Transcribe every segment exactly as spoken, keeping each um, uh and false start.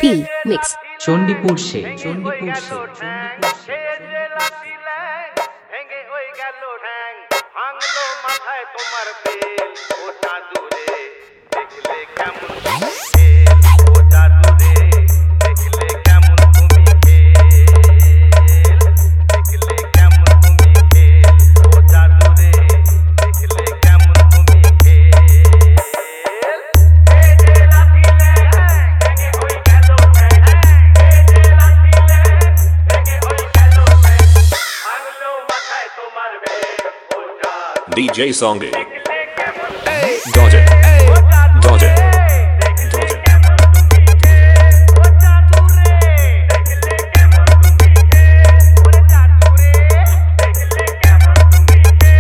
P Mix Chandipur সে চণ্ডীপুর সে চণ্ডীপুর সে ভেঙে ওই গেল ঠ্যাং ভাঙলো মাথায় তোমার বেল ও চাঁদুরে দেখলে কেমন তুমি খেল ও চাঁদুরে দেখলে কেমন তুমি খেল দেখলে কেমন তুমি খেল ও চাঁদুরে দেখলে কেমন তুমি খেল এই যে লাথিলে ভেঙে ওই গেল ঠ্যাং এই যে লাথিলে ভেঙে ওই গেল ঠ্যাং ভাঙলো মাথায় তোমার বেল ও চাঁদুরে D J Songy. দেখলে কেমন Dodge it. O Dodge চাঁদুরে it. দেখলে Dodge it. কেমন তুমি খেল ও চাঁদুরে দেখলে কেমন তুমি খেল ও চাঁদুরে দেখলে কেমন তুমি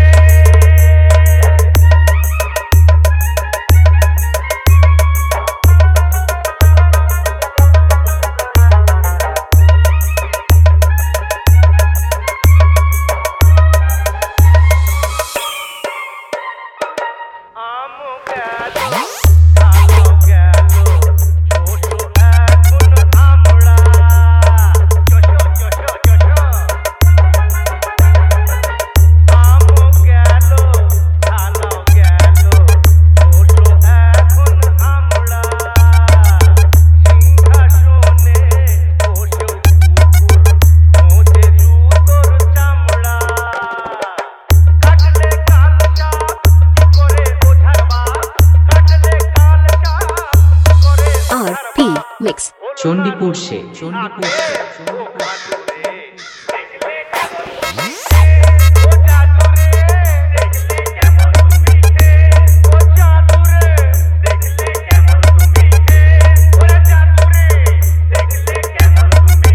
আমো গেল আলো গেল ছোট এখন আমরা চশো চশো চশো আমো গেল আলো গেল ছোট এখন আমরা সিংহাসনে বসে কুকুর মোজে জুতোর চামড়া কাটলে কাল চাপ করে বোঝার বাপ কাটলে কাল চাপ করে R P Mix চণ্ডীপুর সে চণ্ডীপুর সে চণ্ডীপুর সে দেখলে কেমন তুমি ও চাঁদুরে দেখলে কেমন তুমি ও চাঁদুরে দেখলে কেমন তুমি ও চাঁদুরে দেখলে কেমন তুমি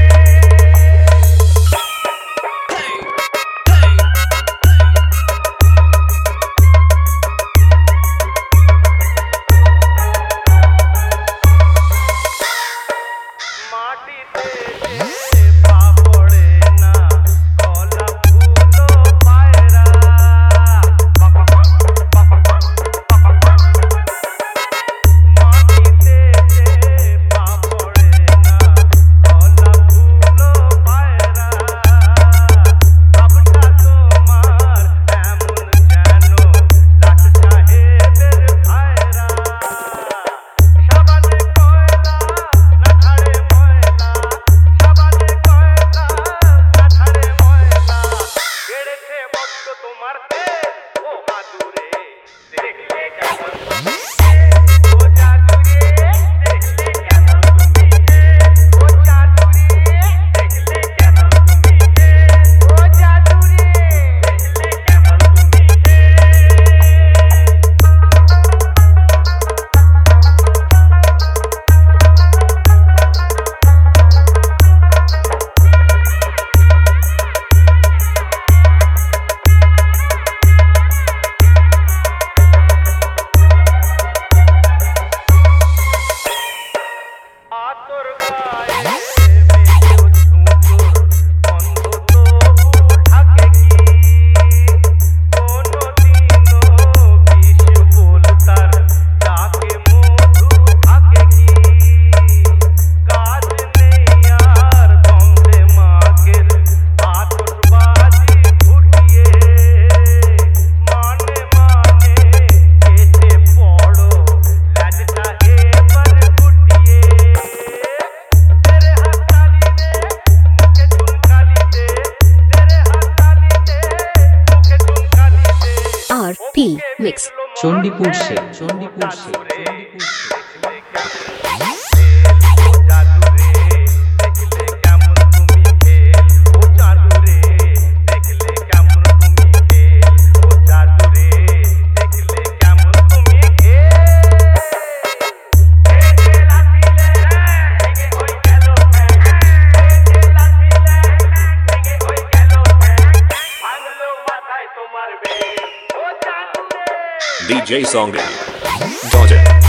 মাটিতে যে পা পড়ে না কলা ফুলো পায়রা মাটিতে যে পা পড়ে না কলা ফুলো পায়রা ভাবটা তোমার এমন যেন রাজ সাহেবের ভাইরা সাবানে কয়লা না ছাড়ে ময়লা সাবানে কয়লা না ছাড়ে ময়লা বেড়েছে বড্ড তোমার তেল ও মাদুরে দেখলে কেমন তুমি ও জাদুরে দেখলে কেমন তুমি ও জাদুরে দেখলে কেমন তুমি ও জাদুরে দেখলে কেমন তুমি আতর গায়ে মেঘের ঝুঁটোর গন্ধ তবু ঢাকে কি কোনোদিনও বিষ বলতার ডাকে মধু থাকে কি কাজ নেই আর গন্ধে মাগের আতশবাজি ফুটিয়ে মানে মানে এসে পড়ো লাজটা এবার গুটিয়ে तेरे हाथ ताली दे मुझे चुन काली दे तेरे हाथ ताली दे मुझे चुन काली दे R P Mix চণ্ডীপুর সে চণ্ডীপুর সে চণ্ডীপুর সে ও জাদুরে দেখলে কেমন তুমি খেল ও জাদুরে দেখলে কেমন তুমি খেল ও জাদুরে দেখলে কেমন তুমি খেল এই যে লাথিলে ভেঙে ওই গেল ঠ্যাং এই যে লাথিলে ভেঙে ওই গেল ঠ্যাং ভাঙলো মাথায় তোমার বেল ও জাদুরে D J Songy. Dodge it.